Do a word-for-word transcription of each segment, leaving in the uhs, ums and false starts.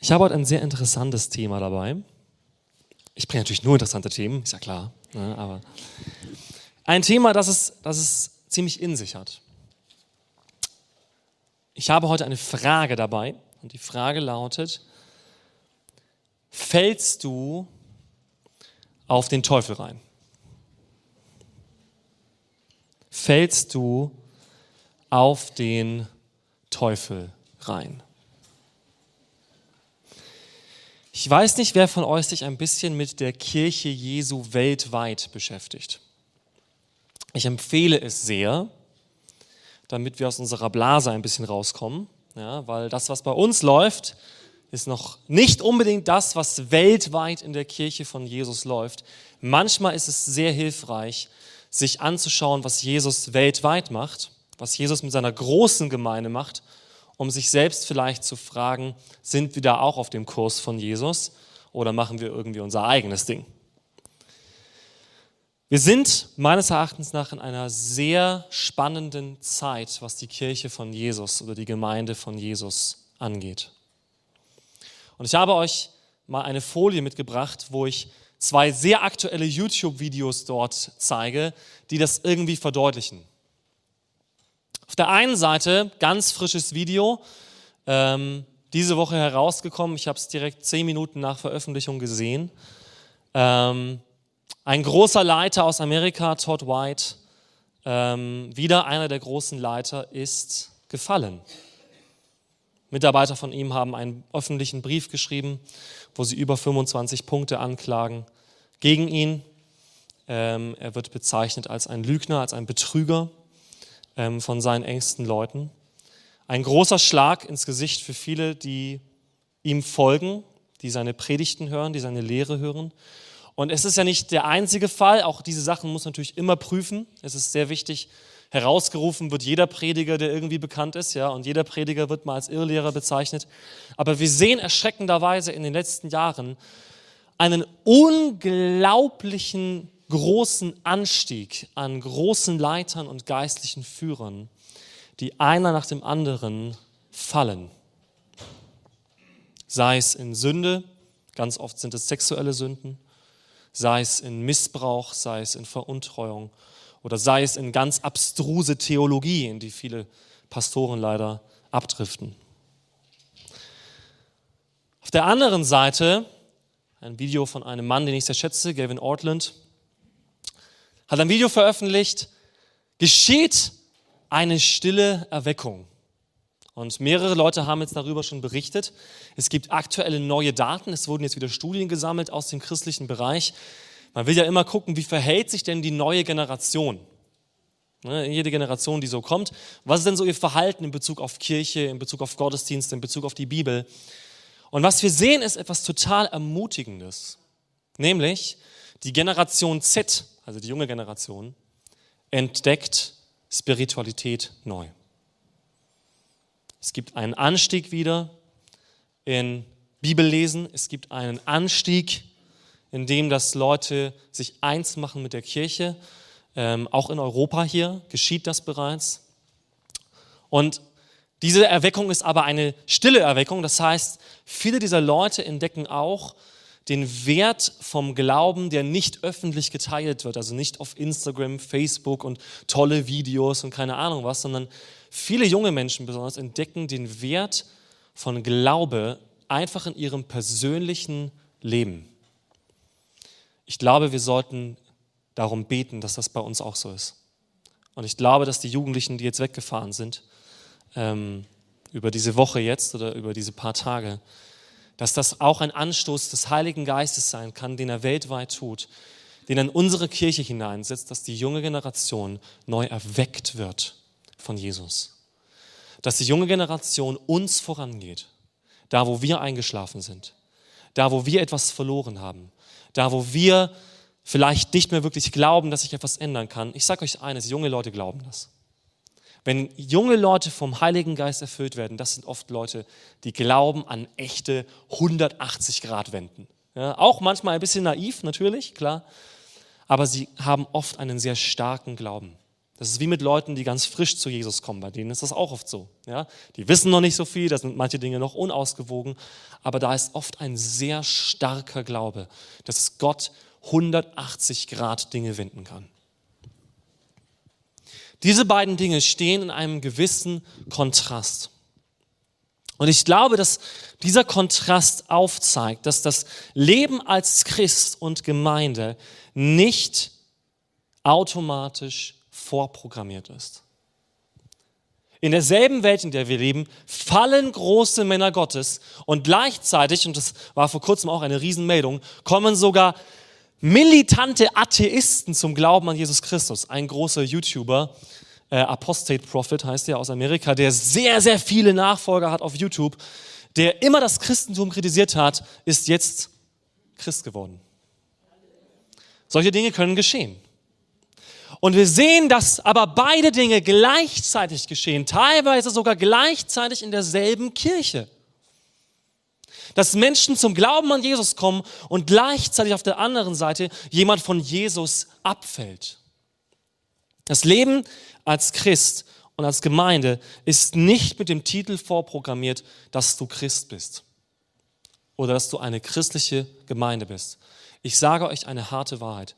Ich habe heute ein sehr interessantes Thema dabei. Ich bringe natürlich nur interessante Themen, ist ja klar. Ne, aber ein Thema, das es, das es ziemlich in sich hat. Ich habe heute eine Frage dabei und die Frage lautet: Fällst du auf den Teufel rein? Fällst du auf den Teufel rein? Ich weiß nicht, wer von euch sich ein bisschen mit der Kirche Jesu weltweit beschäftigt. Ich empfehle es sehr, damit wir aus unserer Blase ein bisschen rauskommen, ja, weil das, was bei uns läuft, ist noch nicht unbedingt das, was weltweit in der Kirche von Jesus läuft. Manchmal ist es sehr hilfreich, sich anzuschauen, was Jesus weltweit macht, was Jesus mit seiner großen Gemeinde macht, um sich selbst vielleicht zu fragen, sind wir da auch auf dem Kurs von Jesus oder machen wir irgendwie unser eigenes Ding? Wir sind meines Erachtens nach in einer sehr spannenden Zeit, was die Kirche von Jesus oder die Gemeinde von Jesus angeht. Und ich habe euch mal eine Folie mitgebracht, wo ich zwei sehr aktuelle YouTube-Videos dort zeige, die das irgendwie verdeutlichen. Auf der einen Seite, ganz frisches Video, ähm, diese Woche herausgekommen, ich habe es direkt zehn Minuten nach Veröffentlichung gesehen. Ähm, ein großer Leiter aus Amerika, Todd White, ähm, wieder einer der großen Leiter, ist gefallen. Mitarbeiter von ihm haben einen öffentlichen Brief geschrieben, wo sie über fünfundzwanzig Punkte anklagen gegen ihn. Ähm, er wird bezeichnet als ein Lügner, als ein Betrüger ähm, von seinen engsten Leuten. Ein großer Schlag ins Gesicht für viele, die ihm folgen, die seine Predigten hören, die seine Lehre hören. Und es ist ja nicht der einzige Fall, auch diese Sachen muss man natürlich immer prüfen. Es ist sehr wichtig, herausgerufen wird jeder Prediger, der irgendwie bekannt ist, ja, und jeder Prediger wird mal als Irrlehrer bezeichnet. Aber wir sehen erschreckenderweise in den letzten Jahren einen unglaublichen großen Anstieg an großen Leitern und geistlichen Führern, die einer nach dem anderen fallen. Sei es in Sünde, ganz oft sind es sexuelle Sünden, sei es in Missbrauch, sei es in Veruntreuung oder sei es in ganz abstruse Theologie, in die viele Pastoren leider abdriften. Auf der anderen Seite ein Video von einem Mann, den ich sehr schätze, Gavin Ortlund, hat ein Video veröffentlicht: Geschieht eine stille Erweckung. Und mehrere Leute haben jetzt darüber schon berichtet. Es gibt aktuelle neue Daten, es wurden jetzt wieder Studien gesammelt aus dem christlichen Bereich. Man will ja immer gucken, wie verhält sich denn die neue Generation? Ne, jede Generation, die so kommt. Was ist denn so ihr Verhalten in Bezug auf Kirche, in Bezug auf Gottesdienst, in Bezug auf die Bibel? Und was wir sehen, ist etwas total Ermutigendes. Nämlich die Generation Z, also die junge Generation, entdeckt Spiritualität neu. Es gibt einen Anstieg wieder in Bibellesen, es gibt einen Anstieg, in dem dass Leute sich eins machen mit der Kirche. Ähm, auch in Europa hier geschieht das bereits. Und diese Erweckung ist aber eine stille Erweckung. Das heißt, viele dieser Leute entdecken auch den Wert vom Glauben, der nicht öffentlich geteilt wird. Also nicht auf Instagram, Facebook und tolle Videos und keine Ahnung was, sondern viele junge Menschen besonders entdecken den Wert von Glaube einfach in ihrem persönlichen Leben. Ich glaube, wir sollten darum beten, dass das bei uns auch so ist. Und ich glaube, dass die Jugendlichen, die jetzt weggefahren sind, ähm, über diese Woche jetzt oder über diese paar Tage, dass das auch ein Anstoß des Heiligen Geistes sein kann, den er weltweit tut, den er in unsere Kirche hineinsetzt, dass die junge Generation neu erweckt wird von Jesus. Dass die junge Generation uns vorangeht, da wo wir eingeschlafen sind, da wo wir etwas verloren haben, da wo wir vielleicht nicht mehr wirklich glauben, dass sich etwas ändern kann. Ich sage euch eines, junge Leute glauben das. Wenn junge Leute vom Heiligen Geist erfüllt werden, das sind oft Leute, die glauben an echte hundertachtzig Grad Wenden. Ja, auch manchmal ein bisschen naiv, natürlich, klar, aber sie haben oft einen sehr starken Glauben. Das ist wie mit Leuten, die ganz frisch zu Jesus kommen. Bei denen ist das auch oft so. Ja? Die wissen noch nicht so viel, da sind manche Dinge noch unausgewogen. Aber da ist oft ein sehr starker Glaube, dass Gott hundertachtzig Grad Dinge wenden kann. Diese beiden Dinge stehen in einem gewissen Kontrast. Und ich glaube, dass dieser Kontrast aufzeigt, dass das Leben als Christ und Gemeinde nicht automatisch vorprogrammiert ist. In derselben Welt, in der wir leben, fallen große Männer Gottes und gleichzeitig, und das war vor kurzem auch eine Riesenmeldung, kommen sogar militante Atheisten zum Glauben an Jesus Christus. Ein großer YouTuber, äh, Apostate Prophet heißt er, aus Amerika, der sehr, sehr viele Nachfolger hat auf YouTube, der immer das Christentum kritisiert hat, ist jetzt Christ geworden. Solche Dinge können geschehen. Und wir sehen, dass aber beide Dinge gleichzeitig geschehen, teilweise sogar gleichzeitig in derselben Kirche. Dass Menschen zum Glauben an Jesus kommen und gleichzeitig auf der anderen Seite jemand von Jesus abfällt. Das Leben als Christ und als Gemeinde ist nicht mit dem Titel vorprogrammiert, dass du Christ bist oder dass du eine christliche Gemeinde bist. Ich sage euch eine harte Wahrheit.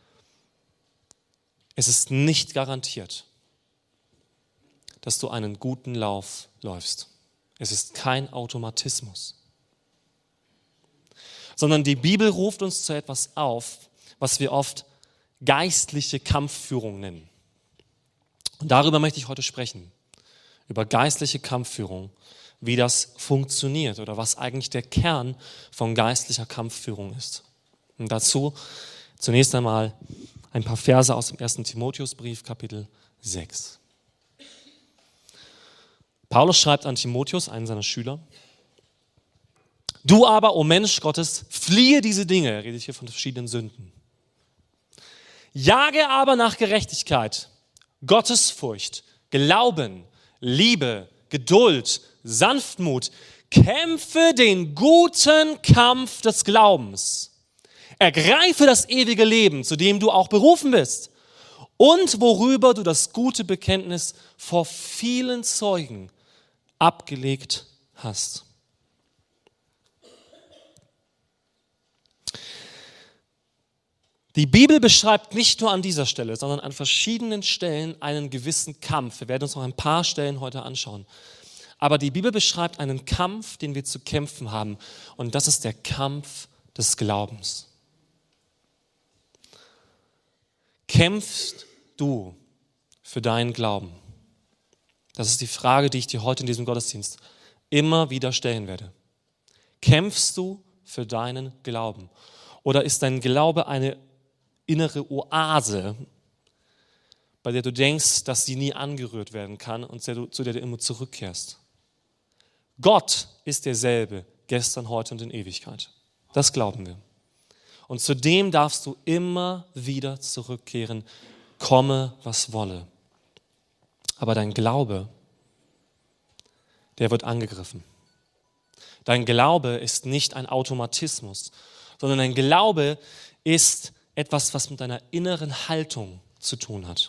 Es ist nicht garantiert, dass du einen guten Lauf läufst. Es ist kein Automatismus. Sondern die Bibel ruft uns zu etwas auf, was wir oft geistliche Kampfführung nennen. Und darüber möchte ich heute sprechen. Über geistliche Kampfführung, wie das funktioniert oder was eigentlich der Kern von geistlicher Kampfführung ist. Und dazu zunächst einmal ein paar Verse aus dem ersten Timotheusbrief, Kapitel sechs. Paulus schreibt an Timotheus, einen seiner Schüler: Du aber, o Mensch Gottes, fliehe diese Dinge. Er redet hier von verschiedenen Sünden. Jage aber nach Gerechtigkeit, Gottesfurcht, Glauben, Liebe, Geduld, Sanftmut. Kämpfe den guten Kampf des Glaubens. Ergreife das ewige Leben, zu dem du auch berufen bist und worüber du das gute Bekenntnis vor vielen Zeugen abgelegt hast. Die Bibel beschreibt nicht nur an dieser Stelle, sondern an verschiedenen Stellen einen gewissen Kampf. Wir werden uns noch ein paar Stellen heute anschauen. Aber die Bibel beschreibt einen Kampf, den wir zu kämpfen haben. Und das ist der Kampf des Glaubens. Kämpfst du für deinen Glauben? Das ist die Frage, die ich dir heute in diesem Gottesdienst immer wieder stellen werde. Kämpfst du für deinen Glauben? Oder ist dein Glaube eine innere Oase, bei der du denkst, dass sie nie angerührt werden kann und zu der du immer zurückkehrst? Gott ist derselbe, gestern, heute und in Ewigkeit. Das glauben wir. Und zu dem darfst du immer wieder zurückkehren, komme, was wolle. Aber dein Glaube, der wird angegriffen. Dein Glaube ist nicht ein Automatismus, sondern dein Glaube ist etwas, was mit deiner inneren Haltung zu tun hat.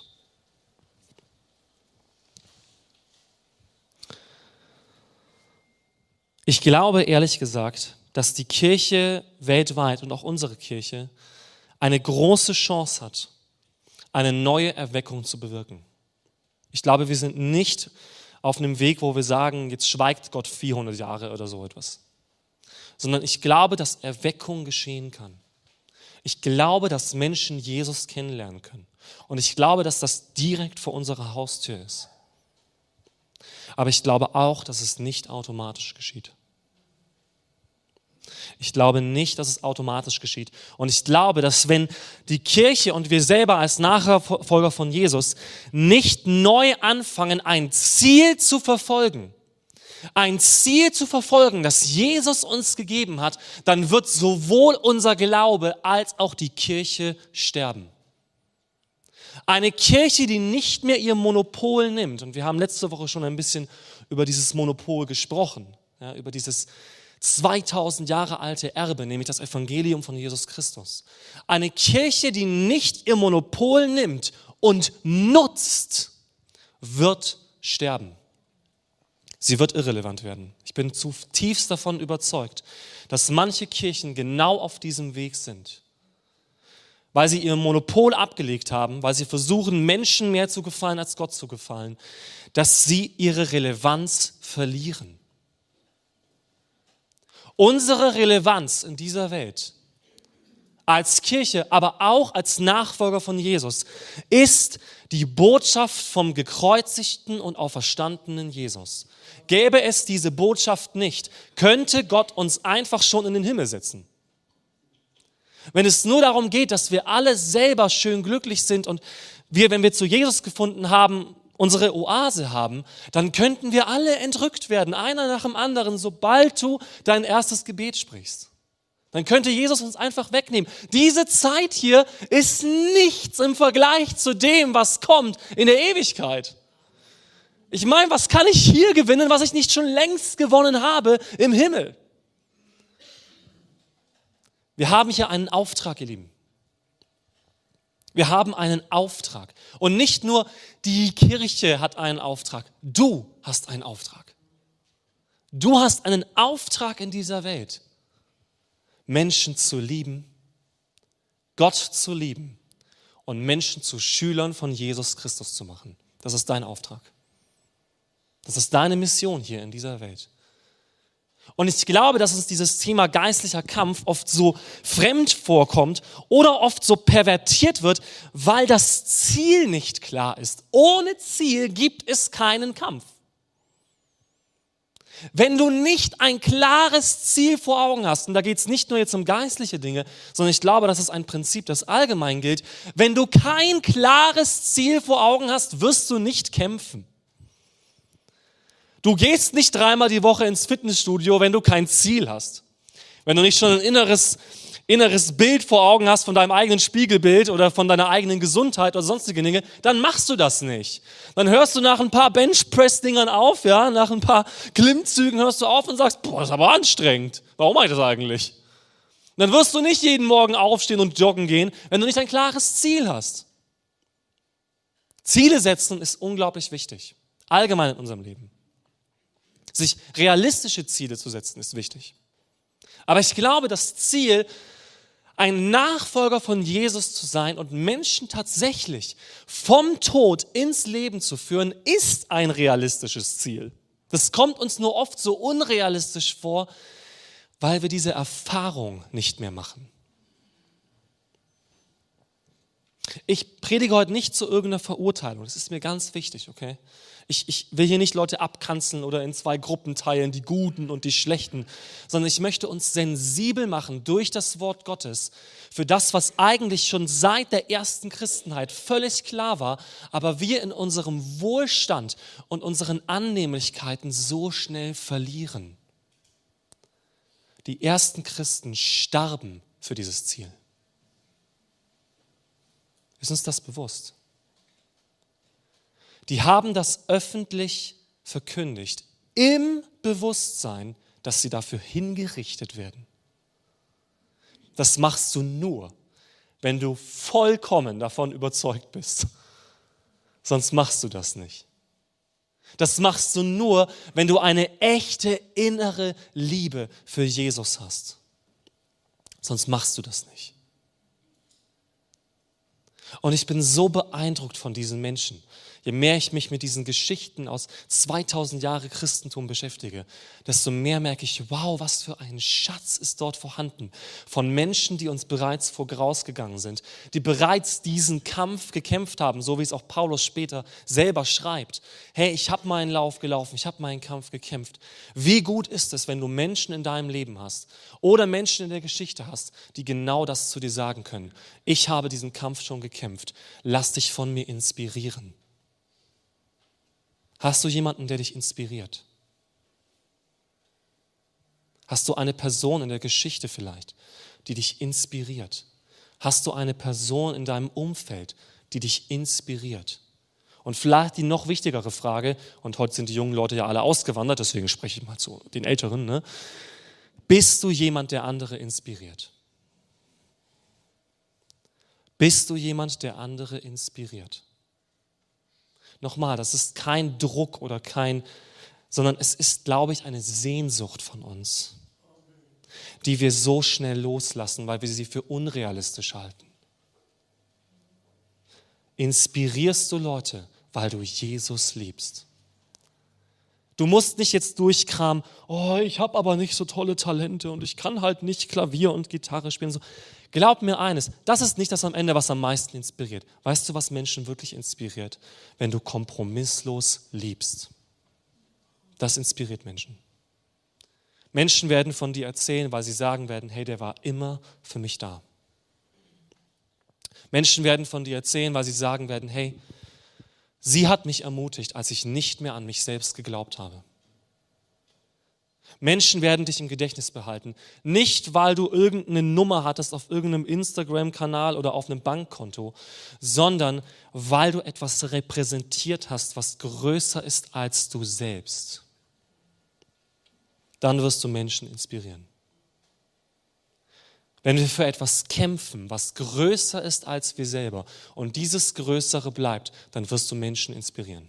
Ich glaube, ehrlich gesagt, dass die Kirche weltweit und auch unsere Kirche eine große Chance hat, eine neue Erweckung zu bewirken. Ich glaube, wir sind nicht auf einem Weg, wo wir sagen, jetzt schweigt Gott vierhundert Jahre oder so etwas. Sondern ich glaube, dass Erweckung geschehen kann. Ich glaube, dass Menschen Jesus kennenlernen können. Und ich glaube, dass das direkt vor unserer Haustür ist. Aber ich glaube auch, dass es nicht automatisch geschieht. Ich glaube nicht, dass es automatisch geschieht. Und ich glaube, dass wenn die Kirche und wir selber als Nachfolger von Jesus nicht neu anfangen, ein Ziel zu verfolgen, ein Ziel zu verfolgen, das Jesus uns gegeben hat, dann wird sowohl unser Glaube als auch die Kirche sterben. Eine Kirche, die nicht mehr ihr Monopol nimmt, und wir haben letzte Woche schon ein bisschen über dieses Monopol gesprochen, ja, über dieses zweitausend Jahre alte Erbe, nämlich das Evangelium von Jesus Christus. Eine Kirche, die nicht ihr Monopol nimmt und nutzt, wird sterben. Sie wird irrelevant werden. Ich bin zutiefst davon überzeugt, dass manche Kirchen genau auf diesem Weg sind, weil sie ihr Monopol abgelegt haben, weil sie versuchen, Menschen mehr zu gefallen als Gott zu gefallen, dass sie ihre Relevanz verlieren. Unsere Relevanz in dieser Welt als Kirche, aber auch als Nachfolger von Jesus, ist die Botschaft vom gekreuzigten und auferstandenen Jesus. Gäbe es diese Botschaft nicht, könnte Gott uns einfach schon in den Himmel setzen. Wenn es nur darum geht, dass wir alle selber schön glücklich sind und wir, wenn wir zu Jesus gefunden haben, unsere Oase haben, dann könnten wir alle entrückt werden, einer nach dem anderen, sobald du dein erstes Gebet sprichst. Dann könnte Jesus uns einfach wegnehmen. Diese Zeit hier ist nichts im Vergleich zu dem, was kommt in der Ewigkeit. Ich meine, was kann ich hier gewinnen, was ich nicht schon längst gewonnen habe im Himmel? Wir haben hier einen Auftrag, ihr Lieben. Wir haben einen Auftrag. Und nicht nur die Kirche hat einen Auftrag, du hast einen Auftrag. Du hast einen Auftrag in dieser Welt, Menschen zu lieben, Gott zu lieben und Menschen zu Schülern von Jesus Christus zu machen. Das ist dein Auftrag. Das ist deine Mission hier in dieser Welt. Und ich glaube, dass uns dieses Thema geistlicher Kampf oft so fremd vorkommt oder oft so pervertiert wird, weil das Ziel nicht klar ist. Ohne Ziel gibt es keinen Kampf. Wenn du nicht ein klares Ziel vor Augen hast, und da geht es nicht nur jetzt um geistliche Dinge, sondern ich glaube, das ist ein Prinzip, das allgemein gilt, wenn du kein klares Ziel vor Augen hast, wirst du nicht kämpfen. Du gehst nicht dreimal die Woche ins Fitnessstudio, wenn du kein Ziel hast. Wenn du nicht schon ein inneres, inneres Bild vor Augen hast von deinem eigenen Spiegelbild oder von deiner eigenen Gesundheit oder sonstige Dinge, dann machst du das nicht. Dann hörst du nach ein paar Benchpress-Dingern auf, ja, nach ein paar Klimmzügen hörst du auf und sagst, boah, das ist aber anstrengend. Warum mache ich das eigentlich? Dann wirst du nicht jeden Morgen aufstehen und joggen gehen, wenn du nicht ein klares Ziel hast. Ziele setzen ist unglaublich wichtig, allgemein in unserem Leben. Sich realistische Ziele zu setzen, ist wichtig. Aber ich glaube, das Ziel, ein Nachfolger von Jesus zu sein und Menschen tatsächlich vom Tod ins Leben zu führen, ist ein realistisches Ziel. Das kommt uns nur oft so unrealistisch vor, weil wir diese Erfahrung nicht mehr machen. Ich predige heute nicht zu irgendeiner Verurteilung, das ist mir ganz wichtig, okay? Ich, ich will hier nicht Leute abkanzeln oder in zwei Gruppen teilen, die Guten und die Schlechten, sondern ich möchte uns sensibel machen durch das Wort Gottes für das, was eigentlich schon seit der ersten Christenheit völlig klar war, aber wir in unserem Wohlstand und unseren Annehmlichkeiten so schnell verlieren. Die ersten Christen starben für dieses Ziel. Ist uns das bewusst? Die haben das öffentlich verkündigt, im Bewusstsein, dass sie dafür hingerichtet werden. Das machst du nur, wenn du vollkommen davon überzeugt bist. Sonst machst du das nicht. Das machst du nur, wenn du eine echte innere Liebe für Jesus hast. Sonst machst du das nicht. Und ich bin so beeindruckt von diesen Menschen. Je mehr ich mich mit diesen Geschichten aus zweitausend Jahre Christentum beschäftige, desto mehr merke ich, wow, was für ein Schatz ist dort vorhanden von Menschen, die uns bereits vorausgegangen sind, die bereits diesen Kampf gekämpft haben, so wie es auch Paulus später selber schreibt. Hey, ich habe meinen Lauf gelaufen, ich habe meinen Kampf gekämpft. Wie gut ist es, wenn du Menschen in deinem Leben hast oder Menschen in der Geschichte hast, die genau das zu dir sagen können. Ich habe diesen Kampf schon gekämpft, lass dich von mir inspirieren. Hast du jemanden, der dich inspiriert? Hast du eine Person in der Geschichte vielleicht, die dich inspiriert? Hast du eine Person in deinem Umfeld, die dich inspiriert? Und vielleicht die noch wichtigere Frage, und heute sind die jungen Leute ja alle ausgewandert, deswegen spreche ich mal zu den Älteren, ne? Bist du jemand, der andere inspiriert? Bist du jemand, der andere inspiriert? Nochmal, das ist kein Druck oder kein, sondern es ist, glaube ich, eine Sehnsucht von uns, die wir so schnell loslassen, weil wir sie für unrealistisch halten. Inspirierst du Leute, weil du Jesus liebst? Du musst nicht jetzt durchkramen, oh, ich habe aber nicht so tolle Talente und ich kann halt nicht Klavier und Gitarre spielen. So. Glaub mir eines, das ist nicht das am Ende, was am meisten inspiriert. Weißt du, was Menschen wirklich inspiriert? Wenn du kompromisslos liebst. Das inspiriert Menschen. Menschen werden von dir erzählen, weil sie sagen werden, hey, der war immer für mich da. Menschen werden von dir erzählen, weil sie sagen werden, hey, sie hat mich ermutigt, als ich nicht mehr an mich selbst geglaubt habe. Menschen werden dich im Gedächtnis behalten, nicht weil du irgendeine Nummer hattest auf irgendeinem Instagram-Kanal oder auf einem Bankkonto, sondern weil du etwas repräsentiert hast, was größer ist als du selbst. Dann wirst du Menschen inspirieren. Wenn wir für etwas kämpfen, was größer ist als wir selber und dieses Größere bleibt, dann wirst du Menschen inspirieren.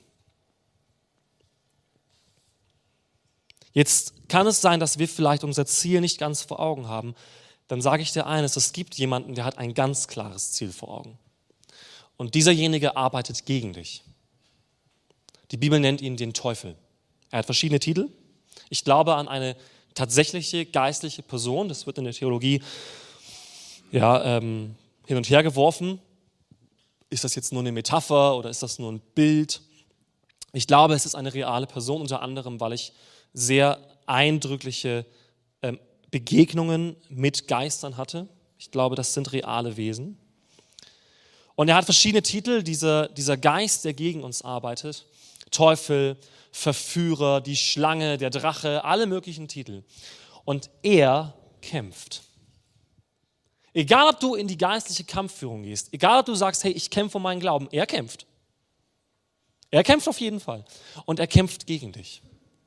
Jetzt kann es sein, dass wir vielleicht unser Ziel nicht ganz vor Augen haben. Dann sage ich dir eines, es gibt jemanden, der hat ein ganz klares Ziel vor Augen. Und dieserjenige arbeitet gegen dich. Die Bibel nennt ihn den Teufel. Er hat verschiedene Titel. Ich glaube an eine tatsächliche geistliche Person, das wird in der Theologie ja, ähm, hin und her geworfen. Ist das jetzt nur eine Metapher oder ist das nur ein Bild? Ich glaube, es ist eine reale Person, unter anderem, weil ich sehr eindrückliche ähm, Begegnungen mit Geistern hatte. Ich glaube, das sind reale Wesen. Und er hat verschiedene Titel, dieser, dieser Geist, der gegen uns arbeitet. Teufel, Verführer, die Schlange, der Drache, alle möglichen Titel. Und er kämpft. Egal, ob du in die geistliche Kampfführung gehst, egal, ob du sagst, hey, ich kämpfe um meinen Glauben, er kämpft. Er kämpft auf jeden Fall. Und er kämpft gegen dich.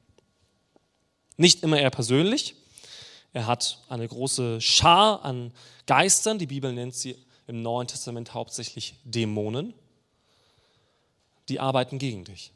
Nicht immer er persönlich. Er hat eine große Schar an Geistern. Die Bibel nennt sie im Neuen Testament hauptsächlich Dämonen. Die arbeiten gegen dich.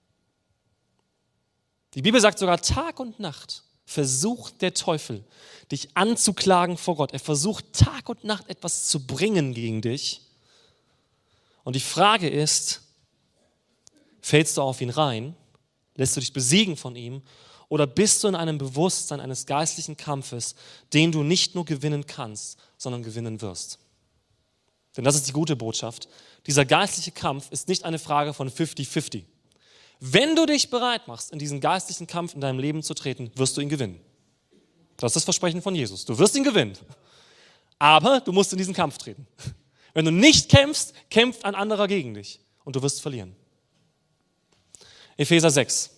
Die Bibel sagt sogar, Tag und Nacht versucht der Teufel, dich anzuklagen vor Gott. Er versucht Tag und Nacht etwas zu bringen gegen dich. Und die Frage ist, fällst du auf ihn rein? Lässt du dich besiegen von ihm? Oder bist du in einem Bewusstsein eines geistlichen Kampfes, den du nicht nur gewinnen kannst, sondern gewinnen wirst? Denn das ist die gute Botschaft. Dieser geistliche Kampf ist nicht eine Frage von fünfzig fünfzig. Wenn du dich bereit machst, in diesen geistlichen Kampf in deinem Leben zu treten, wirst du ihn gewinnen. Das ist das Versprechen von Jesus. Du wirst ihn gewinnen. Aber du musst in diesen Kampf treten. Wenn du nicht kämpfst, kämpft ein anderer gegen dich und du wirst verlieren. Epheser sechs.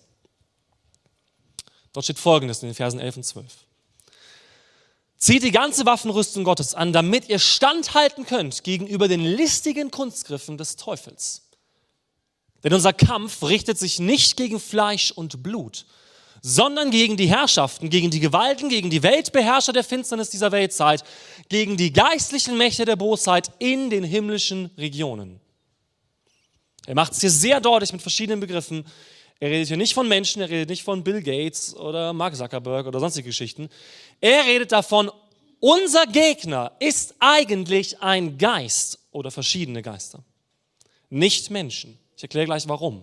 Dort steht Folgendes in den Versen elf und zwölf. Zieht die ganze Waffenrüstung Gottes an, damit ihr standhalten könnt gegenüber den listigen Kunstgriffen des Teufels. Denn unser Kampf richtet sich nicht gegen Fleisch und Blut, sondern gegen die Herrschaften, gegen die Gewalten, gegen die Weltbeherrscher der Finsternis dieser Weltzeit, gegen die geistlichen Mächte der Bosheit in den himmlischen Regionen. Er macht es hier sehr deutlich mit verschiedenen Begriffen. Er redet hier nicht von Menschen, er redet nicht von Bill Gates oder Mark Zuckerberg oder sonstige Geschichten. Er redet davon, unser Gegner ist eigentlich ein Geist oder verschiedene Geister, nicht Menschen. Ich erkläre gleich, warum.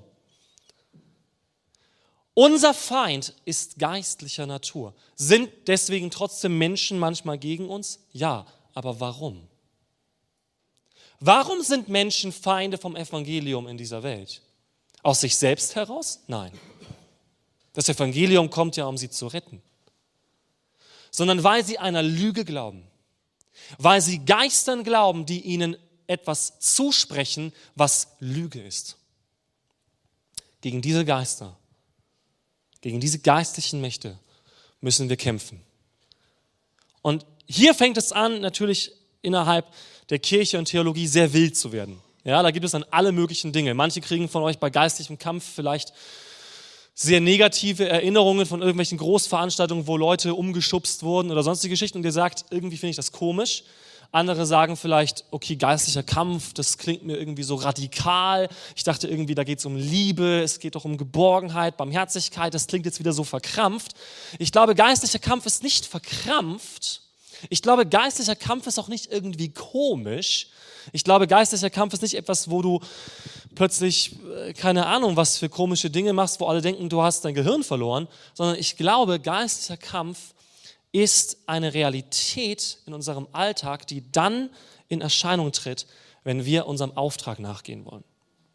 Unser Feind ist geistlicher Natur. Sind deswegen trotzdem Menschen manchmal gegen uns? Ja, aber warum? Warum sind Menschen Feinde vom Evangelium in dieser Welt? Aus sich selbst heraus? Nein. Das Evangelium kommt ja, um sie zu retten. Sondern weil sie einer Lüge glauben. Weil sie Geistern glauben, die ihnen etwas zusprechen, was Lüge ist. Gegen diese Geister, gegen diese geistlichen Mächte müssen wir kämpfen. Und hier fängt es an, natürlich innerhalb der Kirche und Theologie sehr wild zu werden. Ja, da gibt es dann alle möglichen Dinge. Manche kriegen von euch bei geistlichem Kampf vielleicht sehr negative Erinnerungen von irgendwelchen Großveranstaltungen, wo Leute umgeschubst wurden oder sonstige Geschichten. Und ihr sagt, irgendwie finde ich das komisch. Andere sagen vielleicht, okay, geistlicher Kampf, das klingt mir irgendwie so radikal. Ich dachte irgendwie, da geht es um Liebe, es geht doch um Geborgenheit, Barmherzigkeit. Das klingt jetzt wieder so verkrampft. Ich glaube, geistlicher Kampf ist nicht verkrampft. Ich glaube, geistlicher Kampf ist auch nicht irgendwie komisch. Ich glaube, geistlicher Kampf ist nicht etwas, wo du plötzlich, keine Ahnung, was für komische Dinge machst, wo alle denken, du hast dein Gehirn verloren, sondern ich glaube, geistlicher Kampf ist eine Realität in unserem Alltag, die dann in Erscheinung tritt, wenn wir unserem Auftrag nachgehen wollen.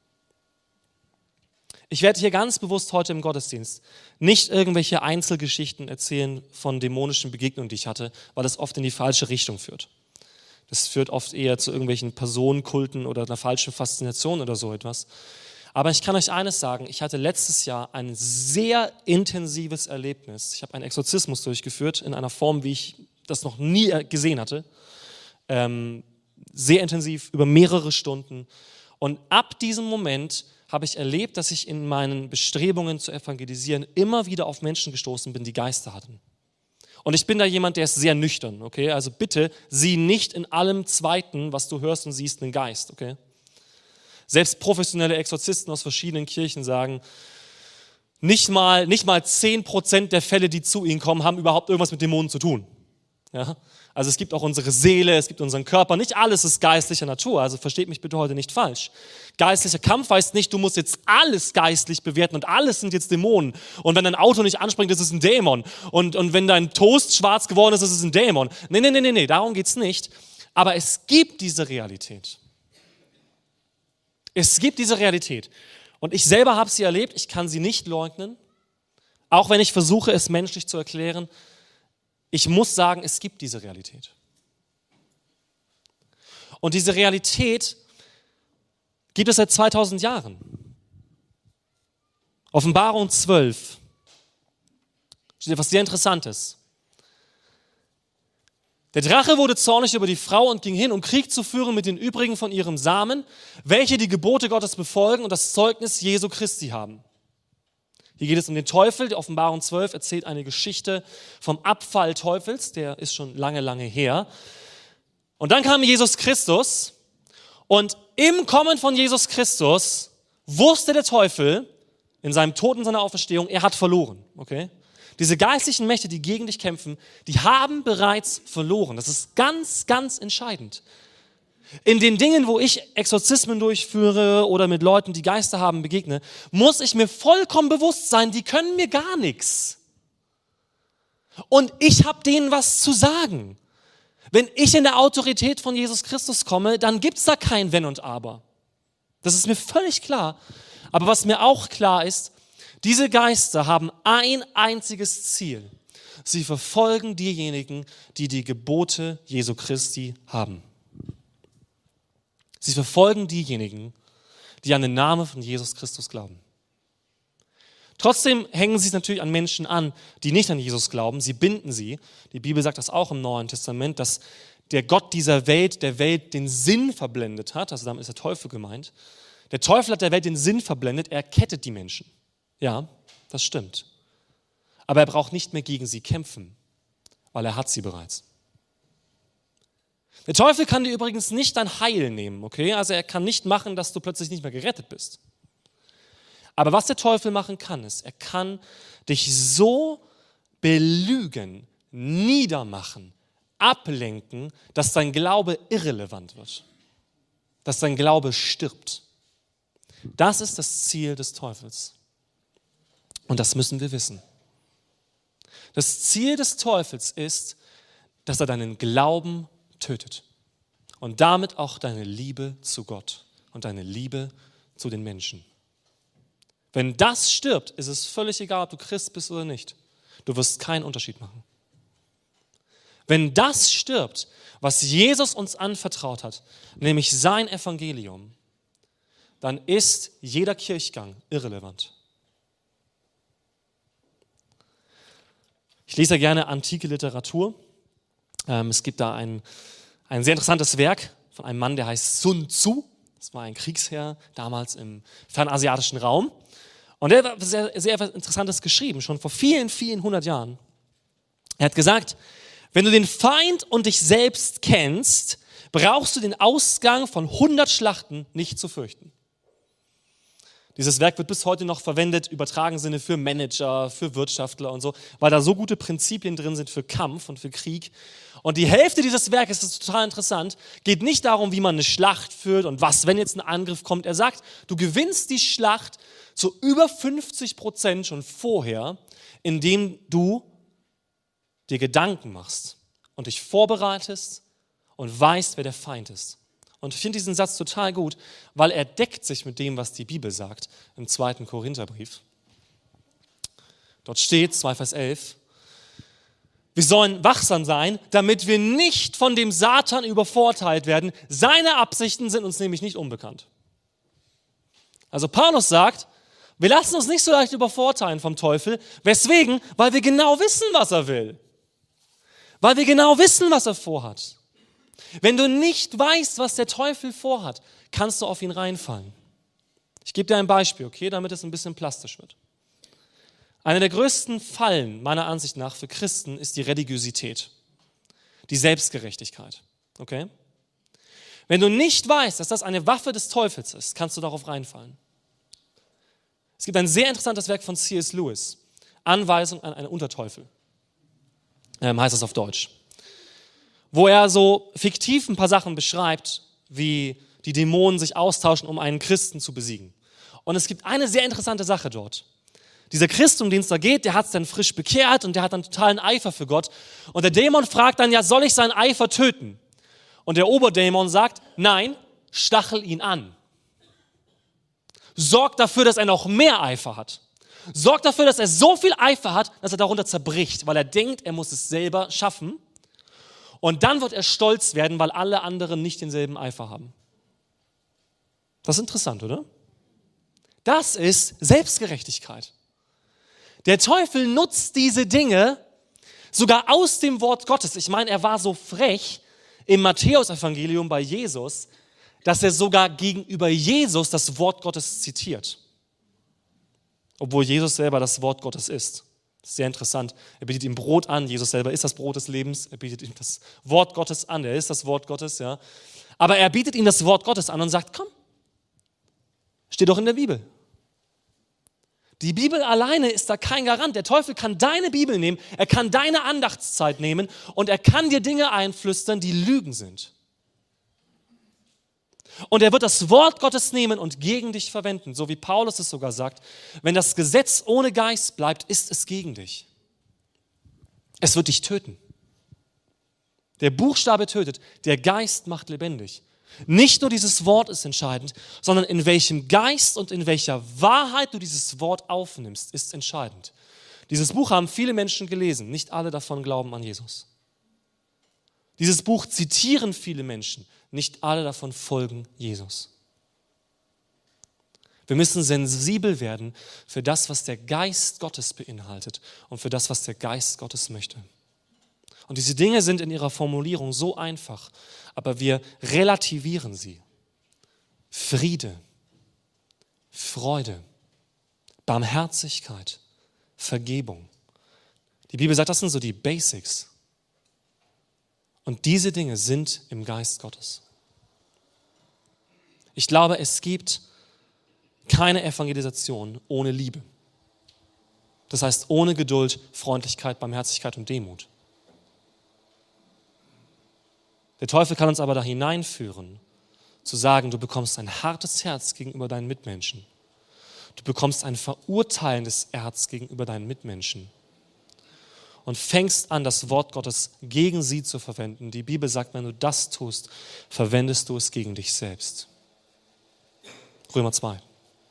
Ich werde hier ganz bewusst heute im Gottesdienst nicht irgendwelche Einzelgeschichten erzählen von dämonischen Begegnungen, die ich hatte, weil das oft in die falsche Richtung führt. Das führt oft eher zu irgendwelchen Personenkulten oder einer falschen Faszination oder so etwas. Aber ich kann euch eines sagen, ich hatte letztes Jahr ein sehr intensives Erlebnis. Ich habe einen Exorzismus durchgeführt in einer Form, wie ich das noch nie gesehen hatte. Ähm, sehr intensiv, über mehrere Stunden. Und ab diesem Moment habe ich erlebt, dass ich in meinen Bestrebungen zu evangelisieren immer wieder auf Menschen gestoßen bin, die Geister hatten. Und ich bin da jemand, der ist sehr nüchtern, okay? Also bitte sieh nicht in allem Zweiten, was du hörst und siehst, einen Geist, okay? Selbst professionelle Exorzisten aus verschiedenen Kirchen sagen, nicht mal, nicht mal zehn Prozent der Fälle, die zu ihnen kommen, haben überhaupt irgendwas mit Dämonen zu tun. Ja? Also es gibt auch unsere Seele, es gibt unseren Körper. Nicht alles ist geistlicher Natur, also versteht mich bitte heute nicht falsch. Geistlicher Kampf heißt nicht, du musst jetzt alles geistlich bewerten und alles sind jetzt Dämonen. Und wenn dein Auto nicht anspringt, ist es ein Dämon. Und, und wenn dein Toast schwarz geworden ist, ist es ein Dämon. Nee, nee, nee, nee, nee, darum geht es nicht. Aber es gibt diese Realität. Es gibt diese Realität. Und ich selber habe sie erlebt, ich kann sie nicht leugnen. Auch wenn ich versuche, es menschlich zu erklären. Ich muss sagen, es gibt diese Realität. Und diese Realität gibt es seit zweitausend Jahren. Offenbarung zwölf steht etwas sehr Interessantes. Der Drache wurde zornig über die Frau und ging hin, um Krieg zu führen mit den übrigen von ihrem Samen, welche die Gebote Gottes befolgen und das Zeugnis Jesu Christi haben. Hier geht es um den Teufel. Die Offenbarung zwölf erzählt eine Geschichte vom Abfall Teufels, der ist schon lange, lange her. Und dann kam Jesus Christus und im Kommen von Jesus Christus wusste der Teufel in seinem Tod und seiner Auferstehung, er hat verloren. Okay? Diese geistlichen Mächte, die gegen dich kämpfen, die haben bereits verloren. Das ist ganz, ganz entscheidend. In den Dingen, wo ich Exorzismen durchführe oder mit Leuten, die Geister haben, begegne, muss ich mir vollkommen bewusst sein, die können mir gar nichts. Und ich habe denen was zu sagen. Wenn ich in der Autorität von Jesus Christus komme, dann gibt es da kein Wenn und Aber. Das ist mir völlig klar. Aber was mir auch klar ist, diese Geister haben ein einziges Ziel. Sie verfolgen diejenigen, die die Gebote Jesu Christi haben. Sie verfolgen diejenigen, die an den Namen von Jesus Christus glauben. Trotzdem hängen sie es natürlich an Menschen an, die nicht an Jesus glauben. Sie binden sie. Die Bibel sagt das auch im Neuen Testament, dass der Gott dieser Welt, der Welt den Sinn verblendet hat. Also damit ist der Teufel gemeint. Der Teufel hat der Welt den Sinn verblendet. Er kettet die Menschen. Ja, das stimmt. Aber er braucht nicht mehr gegen sie kämpfen, weil er hat sie bereits. Der Teufel kann dir übrigens nicht dein Heil nehmen, okay? Also er kann nicht machen, dass du plötzlich nicht mehr gerettet bist. Aber was der Teufel machen kann, ist, er kann dich so belügen, niedermachen, ablenken, dass dein Glaube irrelevant wird. Dass dein Glaube stirbt. Das ist das Ziel des Teufels. Und das müssen wir wissen. Das Ziel des Teufels ist, dass er deinen Glauben tötet und damit auch deine Liebe zu Gott und deine Liebe zu den Menschen. Wenn das stirbt, ist es völlig egal, ob du Christ bist oder nicht. Du wirst keinen Unterschied machen. Wenn das stirbt, was Jesus uns anvertraut hat, nämlich sein Evangelium, dann ist jeder Kirchgang irrelevant. Ich lese ja gerne antike Literatur. Es gibt da ein, ein sehr interessantes Werk von einem Mann, der heißt Sun Tzu. Das war ein Kriegsherr damals im fernasiatischen Raum. Und der hat sehr, sehr etwas Interessantes geschrieben, schon vor vielen, vielen hundert Jahren. Er hat gesagt, wenn du den Feind und dich selbst kennst, brauchst du den Ausgang von hundert Schlachten nicht zu fürchten. Dieses Werk wird bis heute noch verwendet, im übertragenen Sinne für Manager, für Wirtschaftler und so, weil da so gute Prinzipien drin sind für Kampf und für Krieg. Und die Hälfte dieses Werkes, das ist total interessant, geht nicht darum, wie man eine Schlacht führt und was, wenn jetzt ein Angriff kommt. Er sagt, du gewinnst die Schlacht zu über fünfzig Prozent schon vorher, indem du dir Gedanken machst und dich vorbereitest und weißt, wer der Feind ist. Und ich finde diesen Satz total gut, weil er deckt sich mit dem, was die Bibel sagt im zweiten Korintherbrief. Dort steht, zwei Vers elf, wir sollen wachsam sein, damit wir nicht von dem Satan übervorteilt werden. Seine Absichten sind uns nämlich nicht unbekannt. Also Paulus sagt, wir lassen uns nicht so leicht übervorteilen vom Teufel. Weswegen? Weil wir genau wissen, was er will. Weil wir genau wissen, was er vorhat. Wenn du nicht weißt, was der Teufel vorhat, kannst du auf ihn reinfallen. Ich gebe dir ein Beispiel, okay, damit es ein bisschen plastisch wird. Eine der größten Fallen, meiner Ansicht nach, für Christen ist die Religiosität, die Selbstgerechtigkeit, okay? Wenn du nicht weißt, dass das eine Waffe des Teufels ist, kannst du darauf reinfallen. Es gibt ein sehr interessantes Werk von C S Lewis, Anweisung an einen Unterteufel, ähm, heißt es auf Deutsch, wo er so fiktiv ein paar Sachen beschreibt, wie die Dämonen sich austauschen, um einen Christen zu besiegen. Und es gibt eine sehr interessante Sache dort. Dieser Christ, um den es da geht, der hat es dann frisch bekehrt und der hat dann totalen Eifer für Gott. Und der Dämon fragt dann, ja, soll ich seinen Eifer töten? Und der Oberdämon sagt, nein, stachel ihn an. Sorg dafür, dass er noch mehr Eifer hat. Sorg dafür, dass er so viel Eifer hat, dass er darunter zerbricht, weil er denkt, er muss es selber schaffen. Und dann wird er stolz werden, weil alle anderen nicht denselben Eifer haben. Das ist interessant, oder? Das ist Selbstgerechtigkeit. Der Teufel nutzt diese Dinge sogar aus dem Wort Gottes. Ich meine, er war so frech im Matthäus-Evangelium bei Jesus, dass er sogar gegenüber Jesus das Wort Gottes zitiert. Obwohl Jesus selber das Wort Gottes ist. Das ist sehr interessant. Er bietet ihm Brot an. Jesus selber ist das Brot des Lebens. Er bietet ihm das Wort Gottes an. Er ist das Wort Gottes, ja. Aber er bietet ihm das Wort Gottes an und sagt, komm, steht doch in der Bibel. Die Bibel alleine ist da kein Garant. Der Teufel kann deine Bibel nehmen, er kann deine Andachtszeit nehmen und er kann dir Dinge einflüstern, die Lügen sind. Und er wird das Wort Gottes nehmen und gegen dich verwenden, so wie Paulus es sogar sagt. Wenn das Gesetz ohne Geist bleibt, ist es gegen dich. Es wird dich töten. Der Buchstabe tötet, der Geist macht lebendig. Nicht nur dieses Wort ist entscheidend, sondern in welchem Geist und in welcher Wahrheit du dieses Wort aufnimmst, ist entscheidend. Dieses Buch haben viele Menschen gelesen, nicht alle davon glauben an Jesus. Dieses Buch zitieren viele Menschen, nicht alle davon folgen Jesus. Wir müssen sensibel werden für das, was der Geist Gottes beinhaltet und für das, was der Geist Gottes möchte. Und diese Dinge sind in ihrer Formulierung so einfach, aber wir relativieren sie. Friede, Freude, Barmherzigkeit, Vergebung. Die Bibel sagt, das sind so die Basics. Und diese Dinge sind im Geist Gottes. Ich glaube, es gibt keine Evangelisation ohne Liebe. Das heißt, ohne Geduld, Freundlichkeit, Barmherzigkeit und Demut. Der Teufel kann uns aber da hineinführen, zu sagen, du bekommst ein hartes Herz gegenüber deinen Mitmenschen. Du bekommst ein verurteilendes Herz gegenüber deinen Mitmenschen. Und fängst an, das Wort Gottes gegen sie zu verwenden. Die Bibel sagt, wenn du das tust, verwendest du es gegen dich selbst. Römer zwei.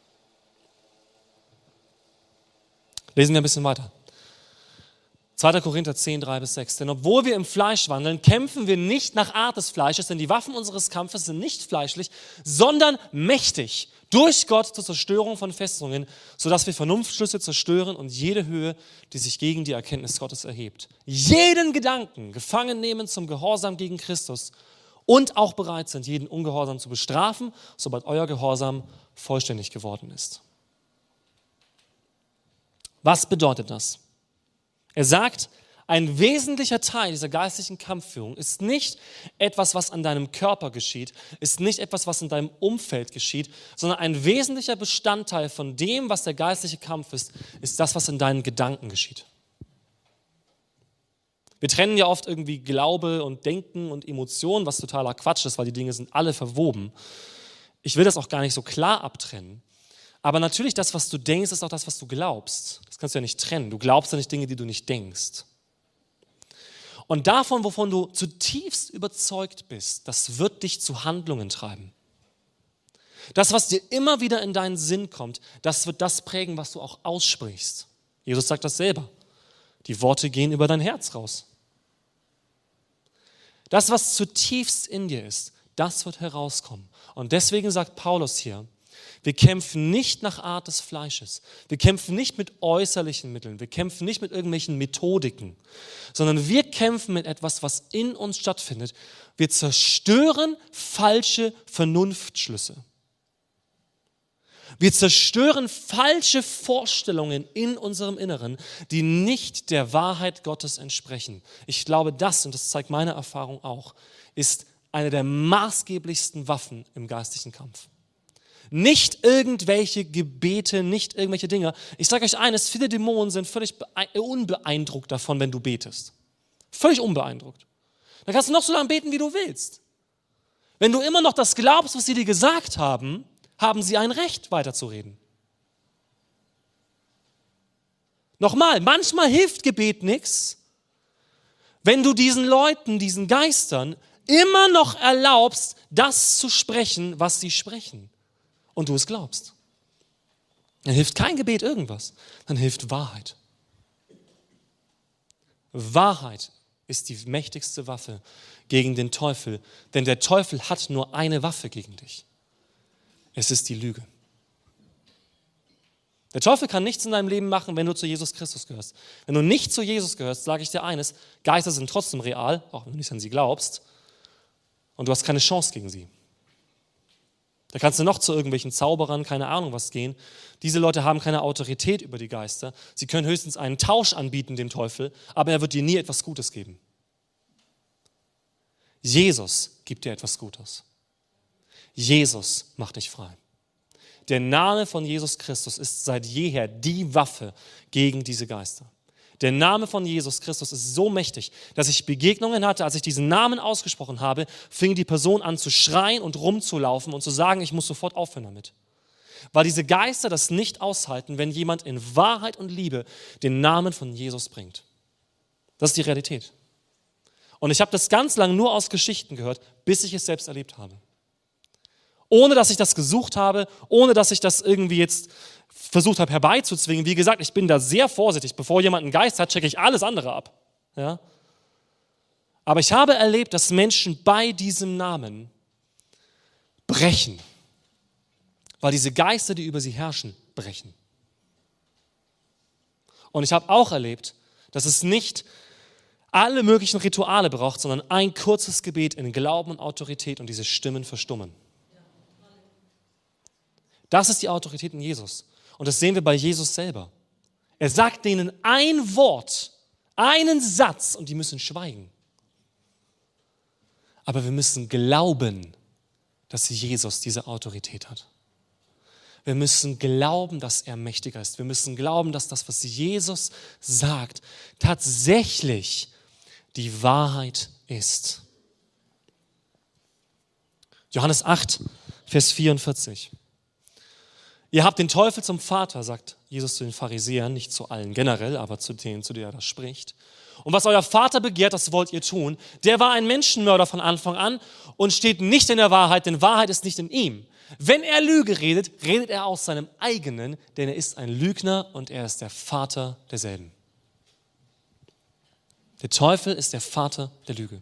Lesen wir ein bisschen weiter. zweiter Korinther zehn, drei bis sechs. Denn obwohl wir im Fleisch wandeln, kämpfen wir nicht nach Art des Fleisches, denn die Waffen unseres Kampfes sind nicht fleischlich, sondern mächtig durch Gott zur Zerstörung von Festungen, sodass wir Vernunftschlüsse zerstören und jede Höhe, die sich gegen die Erkenntnis Gottes erhebt. Jeden Gedanken gefangen nehmen zum Gehorsam gegen Christus und auch bereit sind, jeden Ungehorsam zu bestrafen, sobald euer Gehorsam vollständig geworden ist. Was bedeutet das? Er sagt, Ein wesentlicher Teil dieser geistlichen Kampfführung ist nicht etwas, was an deinem Körper geschieht, ist nicht etwas, was in deinem Umfeld geschieht, sondern ein wesentlicher Bestandteil von dem, was der geistliche Kampf ist, ist das, was in deinen Gedanken geschieht. Wir trennen ja oft irgendwie Glaube und Denken und Emotionen, was totaler Quatsch ist, weil die Dinge sind alle verwoben. Ich will das auch gar nicht so klar abtrennen. Aber natürlich, das, was du denkst, ist auch das, was du glaubst. Das kannst du ja nicht trennen. Du glaubst ja nicht Dinge, die du nicht denkst. Und davon, wovon du zutiefst überzeugt bist, das wird dich zu Handlungen treiben. Das, was dir immer wieder in deinen Sinn kommt, das wird das prägen, was du auch aussprichst. Jesus sagt das selber. Die Worte gehen über dein Herz raus. Das, was zutiefst in dir ist, das wird herauskommen. Und deswegen sagt Paulus hier, wir kämpfen nicht nach Art des Fleisches. Wir kämpfen nicht mit äußerlichen Mitteln. Wir kämpfen nicht mit irgendwelchen Methodiken, sondern wir kämpfen mit etwas, was in uns stattfindet. Wir zerstören falsche Vernunftschlüsse. Wir zerstören falsche Vorstellungen in unserem Inneren, die nicht der Wahrheit Gottes entsprechen. Ich glaube, das, und das zeigt meine Erfahrung auch, ist eine der maßgeblichsten Waffen im geistlichen Kampf. Nicht irgendwelche Gebete, nicht irgendwelche Dinge. Ich sage euch eines, viele Dämonen sind völlig unbeeindruckt davon, wenn du betest. Völlig unbeeindruckt. Dann kannst du noch so lange beten, wie du willst. Wenn du immer noch das glaubst, was sie dir gesagt haben, haben sie ein Recht, weiterzureden. Nochmal, manchmal hilft Gebet nichts, wenn du diesen Leuten, diesen Geistern immer noch erlaubst, das zu sprechen, was sie sprechen. Und du es glaubst. Dann hilft kein Gebet irgendwas, dann hilft Wahrheit. Wahrheit ist die mächtigste Waffe gegen den Teufel, denn der Teufel hat nur eine Waffe gegen dich. Es ist die Lüge. Der Teufel kann nichts in deinem Leben machen, wenn du zu Jesus Christus gehörst. Wenn du nicht zu Jesus gehörst, sage ich dir eines, Geister sind trotzdem real, auch wenn du nicht an sie glaubst, und du hast keine Chance gegen sie. Da kannst du noch zu irgendwelchen Zauberern, keine Ahnung was gehen. Diese Leute haben keine Autorität über die Geister. Sie können höchstens einen Tausch anbieten dem Teufel, aber er wird dir nie etwas Gutes geben. Jesus gibt dir etwas Gutes. Jesus macht dich frei. Der Name von Jesus Christus ist seit jeher die Waffe gegen diese Geister. Der Name von Jesus Christus ist so mächtig, dass ich Begegnungen hatte, als ich diesen Namen ausgesprochen habe, fing die Person an zu schreien und rumzulaufen und zu sagen, ich muss sofort aufhören damit. Weil diese Geister das nicht aushalten, wenn jemand in Wahrheit und Liebe den Namen von Jesus bringt. Das ist die Realität. Und ich habe das ganz lang nur aus Geschichten gehört, bis ich es selbst erlebt habe. Ohne dass ich das gesucht habe, ohne dass ich das irgendwie jetzt versucht habe herbeizuzwingen. Wie gesagt, ich bin da sehr vorsichtig. Bevor jemand einen Geist hat, checke ich alles andere ab. Ja? Aber ich habe erlebt, dass Menschen bei diesem Namen brechen. Weil diese Geister, die über sie herrschen, brechen. Und ich habe auch erlebt, dass es nicht alle möglichen Rituale braucht, sondern ein kurzes Gebet in Glauben und Autorität und diese Stimmen verstummen. Das ist die Autorität in Jesus. Und das sehen wir bei Jesus selber. Er sagt denen ein Wort, einen Satz und die müssen schweigen. Aber wir müssen glauben, dass Jesus diese Autorität hat. Wir müssen glauben, dass er mächtiger ist. Wir müssen glauben, dass das, was Jesus sagt, tatsächlich die Wahrheit ist. Johannes acht, Vers vierundvierzig. Ihr habt den Teufel zum Vater, sagt Jesus zu den Pharisäern, nicht zu allen generell, aber zu denen, zu denen er das spricht. Und was euer Vater begehrt, das wollt ihr tun. Der war ein Menschenmörder von Anfang an und steht nicht in der Wahrheit, denn Wahrheit ist nicht in ihm. Wenn er Lüge redet, redet er aus seinem eigenen, denn er ist ein Lügner und er ist der Vater derselben. Der Teufel ist der Vater der Lüge.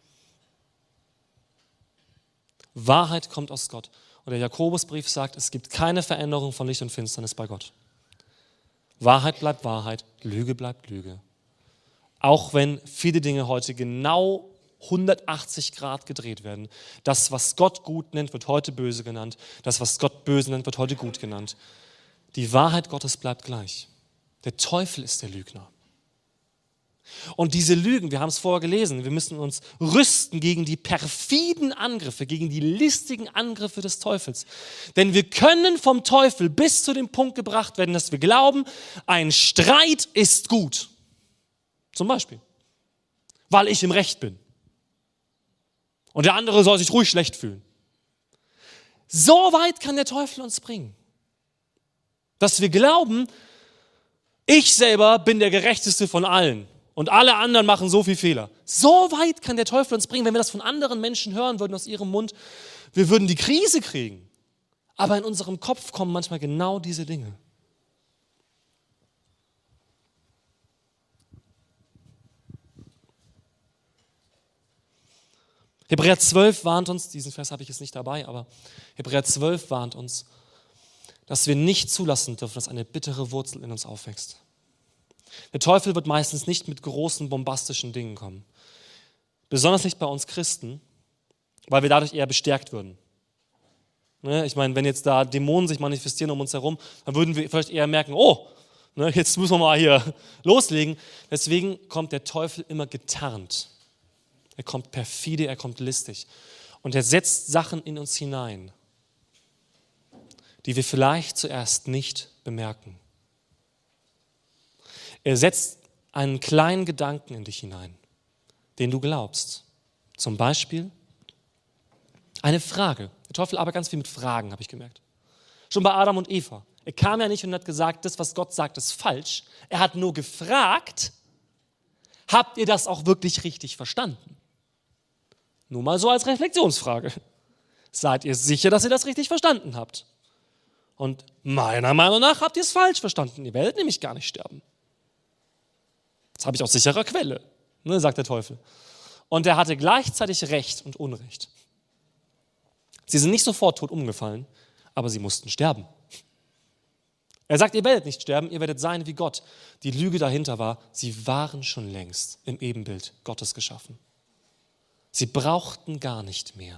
Wahrheit kommt aus Gott. Und der Jakobusbrief sagt, es gibt keine Veränderung von Licht und Finsternis bei Gott. Wahrheit bleibt Wahrheit, Lüge bleibt Lüge. Auch wenn viele Dinge heute genau hundertachtzig Grad gedreht werden. Das, was Gott gut nennt, wird heute böse genannt. Das, was Gott böse nennt, wird heute gut genannt. Die Wahrheit Gottes bleibt gleich. Der Teufel ist der Lügner. Und diese Lügen, wir haben es vorher gelesen, wir müssen uns rüsten gegen die perfiden Angriffe, gegen die listigen Angriffe des Teufels. Denn wir können vom Teufel bis zu dem Punkt gebracht werden, dass wir glauben, ein Streit ist gut. Zum Beispiel, weil ich im Recht bin. Und der andere soll sich ruhig schlecht fühlen. So weit kann der Teufel uns bringen, dass wir glauben, ich selber bin der Gerechteste von allen. Und alle anderen machen so viel Fehler. So weit kann der Teufel uns bringen, wenn wir das von anderen Menschen hören würden aus ihrem Mund. Wir würden die Krise kriegen. Aber in unserem Kopf kommen manchmal genau diese Dinge. Hebräer zwölf warnt uns, diesen Vers habe ich jetzt nicht dabei, aber Hebräer zwölf warnt uns, dass wir nicht zulassen dürfen, dass eine bittere Wurzel in uns aufwächst. Der Teufel wird meistens nicht mit großen, bombastischen Dingen kommen. Besonders nicht bei uns Christen, weil wir dadurch eher bestärkt würden. Ich meine, wenn jetzt da Dämonen sich manifestieren um uns herum, dann würden wir vielleicht eher merken, oh, jetzt müssen wir mal hier loslegen. Deswegen kommt der Teufel immer getarnt. Er kommt perfide, er kommt listig. Und er setzt Sachen in uns hinein, die wir vielleicht zuerst nicht bemerken. Er setzt einen kleinen Gedanken in dich hinein, den du glaubst. Zum Beispiel eine Frage. Der Teufel arbeitet ganz viel mit Fragen, habe ich gemerkt. Schon bei Adam und Eva. Er kam ja nicht und hat gesagt, das, was Gott sagt, ist falsch. Er hat nur gefragt, habt ihr das auch wirklich richtig verstanden? Nur mal so als Reflexionsfrage. Seid ihr sicher, dass ihr das richtig verstanden habt? Und meiner Meinung nach habt ihr es falsch verstanden. Ihr werdet nämlich gar nicht sterben. Das habe ich aus sicherer Quelle, ne, sagt der Teufel. Und er hatte gleichzeitig Recht und Unrecht. Sie sind nicht sofort tot umgefallen, aber sie mussten sterben. Er sagt, ihr werdet nicht sterben, ihr werdet sein wie Gott. Die Lüge dahinter war, sie waren schon längst im Ebenbild Gottes geschaffen. Sie brauchten gar nicht mehr.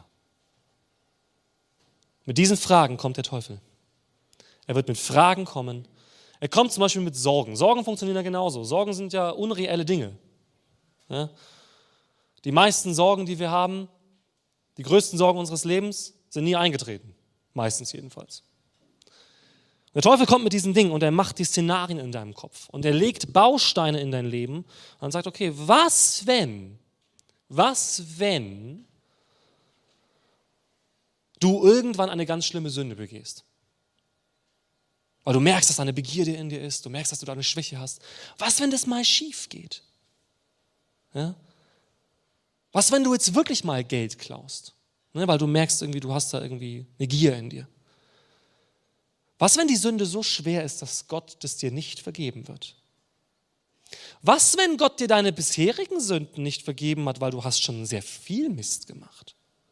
Mit diesen Fragen kommt der Teufel. Er wird mit Fragen kommen. Er kommt zum Beispiel mit Sorgen. Sorgen funktionieren ja genauso. Sorgen sind ja unreelle Dinge. Ja? Die meisten Sorgen, die wir haben, die größten Sorgen unseres Lebens, sind nie eingetreten. Meistens jedenfalls. Der Teufel kommt mit diesen Dingen und er macht die Szenarien in deinem Kopf. Und er legt Bausteine in dein Leben und sagt, okay, was wenn, was wenn du irgendwann eine ganz schlimme Sünde begehst? Weil du merkst, dass da eine Begierde in dir ist, du merkst, dass du da eine Schwäche hast. Was, wenn das mal schief geht? Ja? Was, wenn du jetzt wirklich mal Geld klaust? Ne, weil du merkst irgendwie, du hast da irgendwie eine Gier in dir. Was, wenn die Sünde so schwer ist, dass Gott das dir nicht vergeben wird? Was, wenn Gott dir deine bisherigen Sünden nicht vergeben hat, weil du hast schon sehr viel Mist gemacht?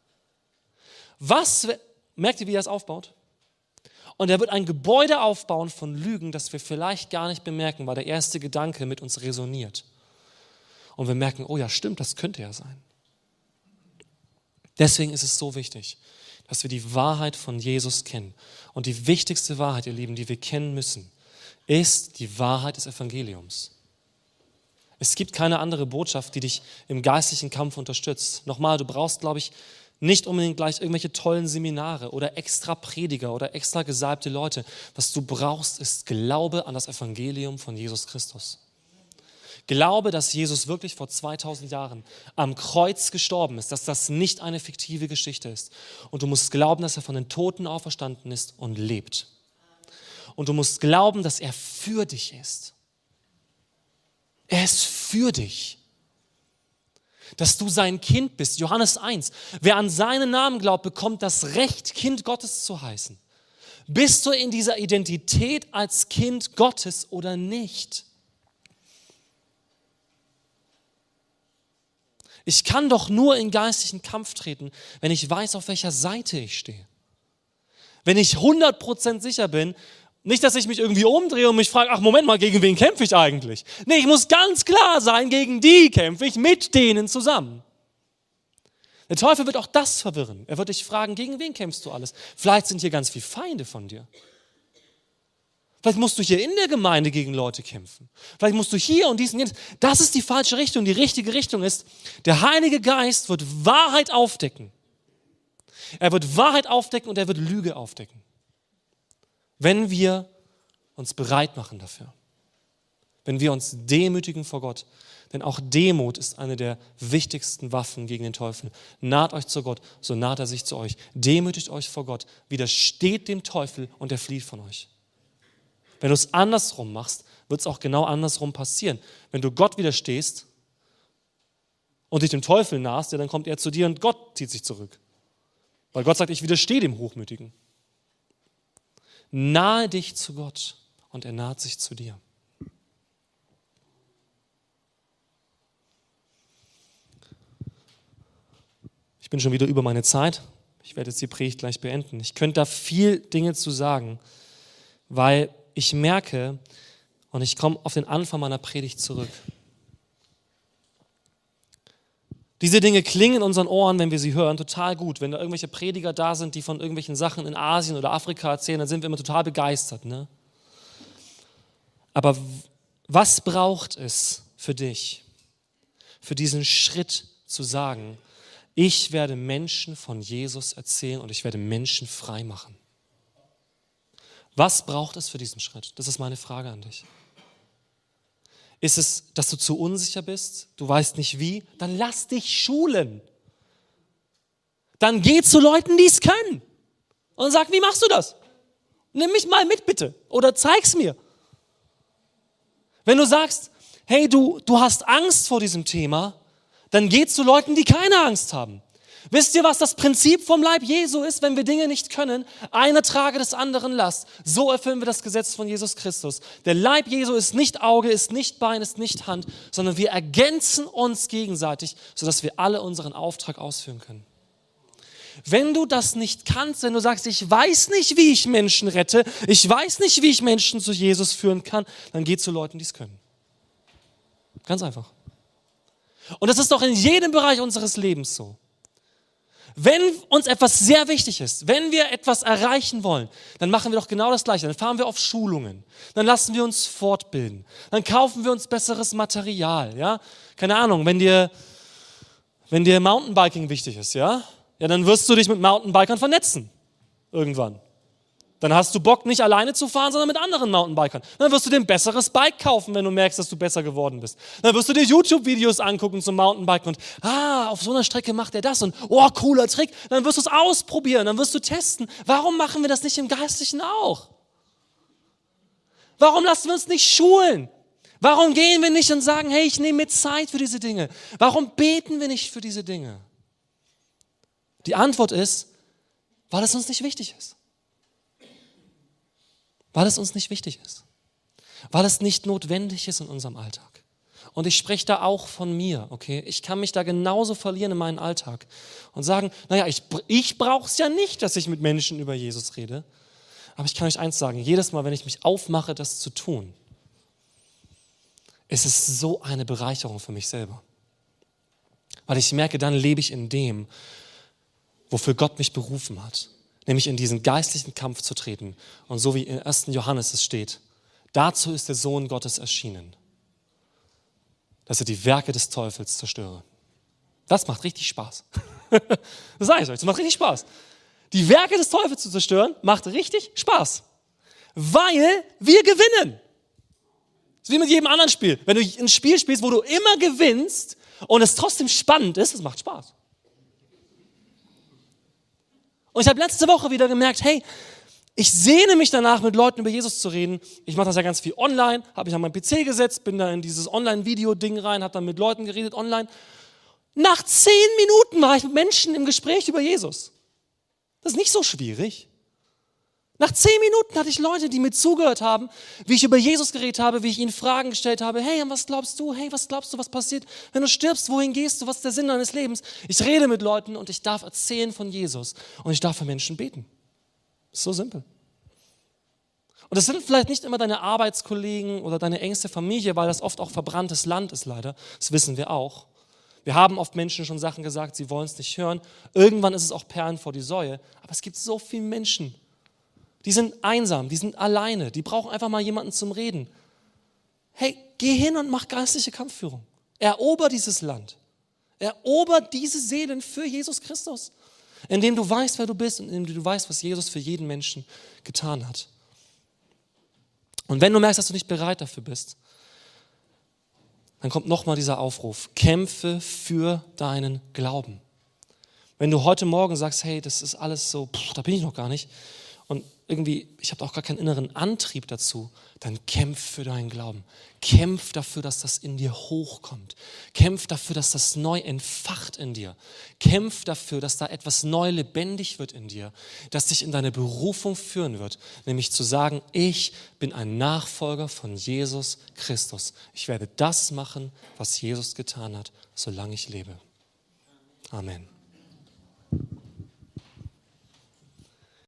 Was, merkt ihr, wie er das aufbaut? Und er wird ein Gebäude aufbauen von Lügen, das wir vielleicht gar nicht bemerken, weil der erste Gedanke mit uns resoniert. Und wir merken, oh ja, stimmt, das könnte ja sein. Deswegen ist es so wichtig, dass wir die Wahrheit von Jesus kennen. Und die wichtigste Wahrheit, ihr Lieben, die wir kennen müssen, ist die Wahrheit des Evangeliums. Es gibt keine andere Botschaft, die dich im geistlichen Kampf unterstützt. Nochmal, du brauchst, glaube ich, nicht unbedingt gleich irgendwelche tollen Seminare oder extra Prediger oder extra gesalbte Leute. Was du brauchst, ist Glaube an das Evangelium von Jesus Christus. Glaube, dass Jesus wirklich vor zweitausend Jahren am Kreuz gestorben ist, dass das nicht eine fiktive Geschichte ist. Und du musst glauben, dass er von den Toten auferstanden ist und lebt. Und du musst glauben, dass er für dich ist. Er ist für dich. Dass du sein Kind bist. Johannes eins. Wer an seinen Namen glaubt, bekommt das Recht, Kind Gottes zu heißen. Bist du in dieser Identität als Kind Gottes oder nicht? Ich kann doch nur in geistlichen Kampf treten, wenn ich weiß, auf welcher Seite ich stehe. Wenn ich hundert Prozent sicher bin, nicht, dass ich mich irgendwie umdrehe und mich frage, ach Moment mal, gegen wen kämpfe ich eigentlich? Nee, ich muss ganz klar sein, gegen die kämpfe ich mit denen zusammen. Der Teufel wird auch das verwirren. Er wird dich fragen, gegen wen kämpfst du alles? Vielleicht sind hier ganz viele Feinde von dir. Vielleicht musst du hier in der Gemeinde gegen Leute kämpfen. Vielleicht musst du hier und dies und jenes. Das ist die falsche Richtung. Die richtige Richtung ist, der Heilige Geist wird Wahrheit aufdecken. Er wird Wahrheit aufdecken und er wird Lüge aufdecken. Wenn wir uns bereit machen dafür. Wenn wir uns demütigen vor Gott. Denn auch Demut ist eine der wichtigsten Waffen gegen den Teufel. Naht euch zu Gott, so naht er sich zu euch. Demütigt euch vor Gott. Widersteht dem Teufel und er flieht von euch. Wenn du es andersrum machst, wird es auch genau andersrum passieren. Wenn du Gott widerstehst und dich dem Teufel nahst, ja, dann kommt er zu dir und Gott zieht sich zurück. Weil Gott sagt, ich widerstehe dem Hochmütigen. Nahe dich zu Gott und er naht sich zu dir. Ich bin schon wieder über meine Zeit. Ich werde jetzt die Predigt gleich beenden. Ich könnte da viel Dinge zu sagen, weil ich merke, und ich komme auf den Anfang meiner Predigt zurück. Diese Dinge klingen in unseren Ohren, wenn wir sie hören, total gut. Wenn da irgendwelche Prediger da sind, die von irgendwelchen Sachen in Asien oder Afrika erzählen, dann sind wir immer total begeistert. Ne? Aber was braucht es für dich, für diesen Schritt zu sagen, ich werde Menschen von Jesus erzählen und ich werde Menschen frei machen? Was braucht es für diesen Schritt? Das ist meine Frage an dich. Ist es, dass du zu unsicher bist? Du weißt nicht wie? Dann lass dich schulen. Dann geh zu Leuten, die es können. Und sag, wie machst du das? Nimm mich mal mit, bitte. Oder zeig's mir. Wenn du sagst, hey, du, du hast Angst vor diesem Thema, dann geh zu Leuten, die keine Angst haben. Wisst ihr, was das Prinzip vom Leib Jesu ist, wenn wir Dinge nicht können? Einer trage des anderen Last. So erfüllen wir das Gesetz von Jesus Christus. Der Leib Jesu ist nicht Auge, ist nicht Bein, ist nicht Hand, sondern wir ergänzen uns gegenseitig, sodass wir alle unseren Auftrag ausführen können. Wenn du das nicht kannst, wenn du sagst, ich weiß nicht, wie ich Menschen rette, ich weiß nicht, wie ich Menschen zu Jesus führen kann, dann geh zu Leuten, die es können. Ganz einfach. Und das ist doch in jedem Bereich unseres Lebens so. Wenn uns etwas sehr wichtig ist, wenn wir etwas erreichen wollen, dann machen wir doch genau das Gleiche. Dann fahren wir auf Schulungen, dann lassen wir uns fortbilden, dann kaufen wir uns besseres Material. Ja? Keine Ahnung, wenn dir, wenn dir Mountainbiking wichtig ist, ja? Ja, dann wirst du dich mit Mountainbikern vernetzen irgendwann. Dann hast du Bock, nicht alleine zu fahren, sondern mit anderen Mountainbikern. Dann wirst du dir ein besseres Bike kaufen, wenn du merkst, dass du besser geworden bist. Dann wirst du dir YouTube-Videos angucken zum Mountainbiken und ah, auf so einer Strecke macht er das und oh, cooler Trick. Dann wirst du es ausprobieren, dann wirst du testen. Warum machen wir das nicht im Geistlichen auch? Warum lassen wir uns nicht schulen? Warum gehen wir nicht und sagen, hey, ich nehme mir Zeit für diese Dinge? Warum beten wir nicht für diese Dinge? Die Antwort ist, weil es uns nicht wichtig ist. Weil es uns nicht wichtig ist. Weil es nicht notwendig ist in unserem Alltag. Und ich spreche da auch von mir, okay? Ich kann mich da genauso verlieren in meinen Alltag und sagen, naja, ich, ich brauche es ja nicht, dass ich mit Menschen über Jesus rede. Aber ich kann euch eins sagen, jedes Mal, wenn ich mich aufmache, das zu tun, ist es so eine Bereicherung für mich selber. Weil ich merke, dann lebe ich in dem, wofür Gott mich berufen hat. Nämlich in diesen geistlichen Kampf zu treten. Und so wie in ersten Johannes es steht, dazu ist der Sohn Gottes erschienen, dass er die Werke des Teufels zerstöre. Das macht richtig Spaß. Das sage ich euch, das macht richtig Spaß. Die Werke des Teufels zu zerstören, macht richtig Spaß. Weil wir gewinnen. Das ist wie mit jedem anderen Spiel. Wenn du ein Spiel spielst, wo du immer gewinnst und es trotzdem spannend ist, es macht Spaß. Und ich habe letzte Woche wieder gemerkt, hey, ich sehne mich danach, mit Leuten über Jesus zu reden. Ich mache das ja ganz viel online, habe mich an meinen P C gesetzt, bin da in dieses Online-Video-Ding rein, habe dann mit Leuten geredet online. Nach zehn Minuten war ich mit Menschen im Gespräch über Jesus. Das ist nicht so schwierig. Nach zehn Minuten hatte ich Leute, die mir zugehört haben, wie ich über Jesus geredet habe, wie ich ihnen Fragen gestellt habe. Hey, an was glaubst du? Hey, was glaubst du, was passiert, wenn du stirbst? Wohin gehst du? Was ist der Sinn deines Lebens? Ich rede mit Leuten und ich darf erzählen von Jesus und ich darf für Menschen beten. Das ist so simpel. Und das sind vielleicht nicht immer deine Arbeitskollegen oder deine engste Familie, weil das oft auch verbranntes Land ist leider. Das wissen wir auch. Wir haben oft Menschen schon Sachen gesagt, sie wollen es nicht hören. Irgendwann ist es auch Perlen vor die Säue. Aber es gibt so viele Menschen, Die sind einsam, die sind alleine, die brauchen einfach mal jemanden zum Reden. Hey, geh hin und mach geistliche Kampfführung. Erober dieses Land. Erober diese Seelen für Jesus Christus. Indem du weißt, wer du bist und indem du weißt, was Jesus für jeden Menschen getan hat. Und wenn du merkst, dass du nicht bereit dafür bist, dann kommt nochmal dieser Aufruf. Kämpfe für deinen Glauben. Wenn du heute Morgen sagst, hey, das ist alles so, pff, da bin ich noch gar nicht. Und irgendwie, ich habe auch gar keinen inneren Antrieb dazu, dann kämpf für deinen Glauben. Kämpf dafür, dass das in dir hochkommt. Kämpf dafür, dass das neu entfacht in dir. Kämpf dafür, dass da etwas neu lebendig wird in dir, das dich in deine Berufung führen wird, nämlich zu sagen, ich bin ein Nachfolger von Jesus Christus. Ich werde das machen, was Jesus getan hat, solange ich lebe. Amen.